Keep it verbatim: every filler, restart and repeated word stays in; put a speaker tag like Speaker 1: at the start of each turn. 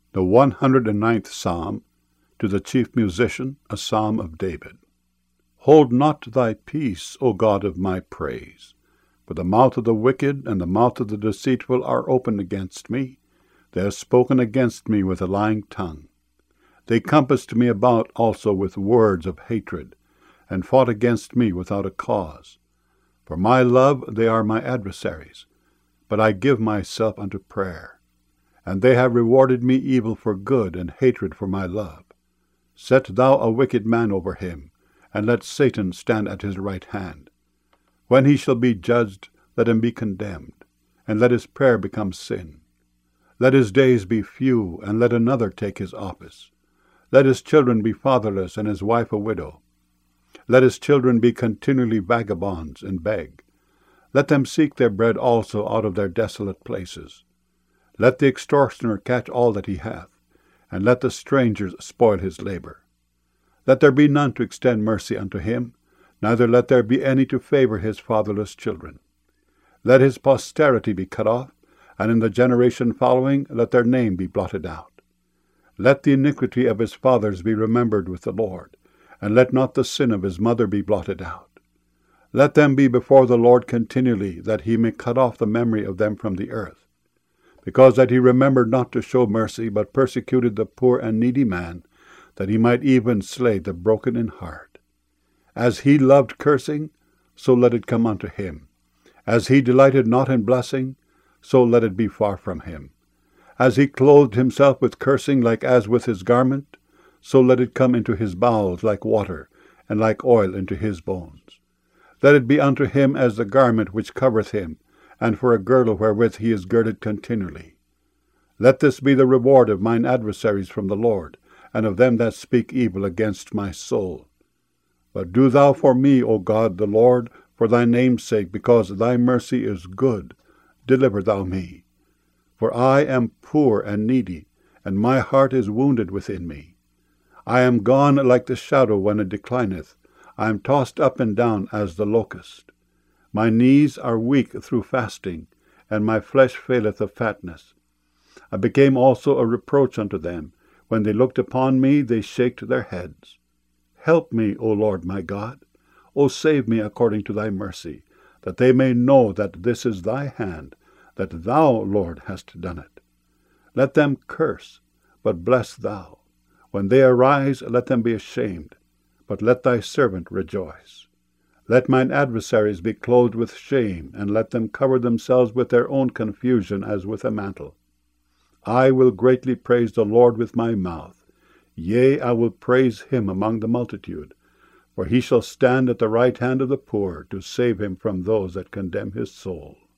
Speaker 1: The one hundred ninth Psalm, to the chief musician, a psalm of David. Hold not thy peace, O God of my praise. For the mouth of the wicked and the mouth of the deceitful are opened against me. They have spoken against me with a lying tongue. They compassed me about also with words of hatred, and fought against me without a cause. For my love they are my adversaries, but I give myself unto prayer. And they have rewarded me evil for good, and hatred for my love. Set thou a wicked man over him, and let Satan stand at his right hand. When he shall be judged, let him be condemned, and let his prayer become sin. Let his days be few, and let another take his office. Let his children be fatherless, and his wife a widow. Let his children be continually vagabonds, and beg. Let them seek their bread also out of their desolate places. Let the extortioner catch all that he hath, and let the strangers spoil his labor. Let there be none to extend mercy unto him, neither let there be any to favor his fatherless children. Let his posterity be cut off, and in the generation following let their name be blotted out. Let the iniquity of his fathers be remembered with the Lord, and let not the sin of his mother be blotted out. Let them be before the Lord continually, that he may cut off the memory of them from the earth. Because that he remembered not to show mercy, but persecuted the poor and needy man, that he might even slay the broken in heart. As he loved cursing, so let it come unto him. As he delighted not in blessing, so let it be far from him. As he clothed himself with cursing like as with his garment, so let it come into his bowels like water, and like oil into his bones. Let it be unto him as the garment which covereth him, and for a girdle wherewith he is girded continually. Let this be the reward of mine adversaries from the Lord, and of them that speak evil against my soul. But do thou for me, O God the Lord, for thy name's sake, because thy mercy is good, deliver thou me. For I am poor and needy, and my heart is wounded within me. I am gone like the shadow when it declineth. I am tossed up and down as the locust. My knees are weak through fasting, and my flesh faileth of fatness. I became also a reproach unto them. When they looked upon me, they shaked their heads. Help me, O Lord my God. O save me according to thy mercy, that they may know that this is thy hand, that thou, Lord, hast done it. Let them curse, but bless thou. When they arise, let them be ashamed, but let thy servant rejoice. Let mine adversaries be clothed with shame, and let them cover themselves with their own confusion as with a mantle. I will greatly praise the Lord with my mouth. Yea, I will praise him among the multitude. For he shall stand at the right hand of the poor, to save him from those that condemn his soul.